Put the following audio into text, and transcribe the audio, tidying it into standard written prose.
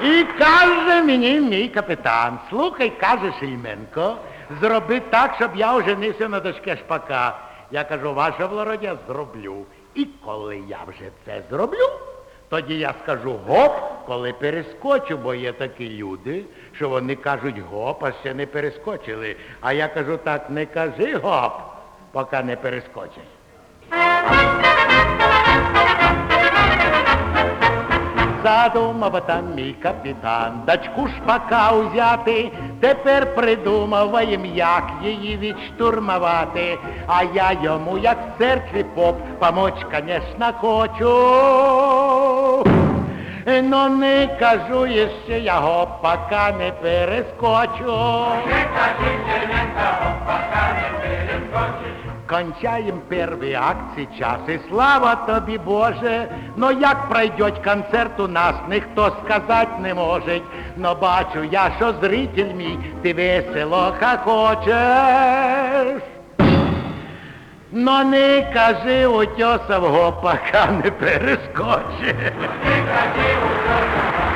І каже мені мій капітан, слухай, каже Шельменко, зроби так, щоб я оженився на дочці Шпака. Я кажу, ваше благородія, зроблю. І коли я вже це зроблю, тоді я скажу гоп, коли перескочу, бо є такі люди, що вони кажуть гоп, а ще не перескочили. А я кажу так, не кажи гоп, поки не перескочиш. Задумав там мій капітан дочку Шпака узяти, тепер придумав, як її відштурмувати. А я йому, як в церкві поп, помочь, конечно, хочу. Но не кажу ще я гоп, пока не перескочу. Не кажи, Шельменко, гоп, пока не перескочиш. Кончаєм перший акт сейчас, і слава тобі, Боже, но як пройдет концерт у нас, ніхто сказать не може. Но бачу я, що зритель мій, ти весело хохочеш. Но не кажи утесов гоп, пока не перескочиш. Не кажи утесов гоп,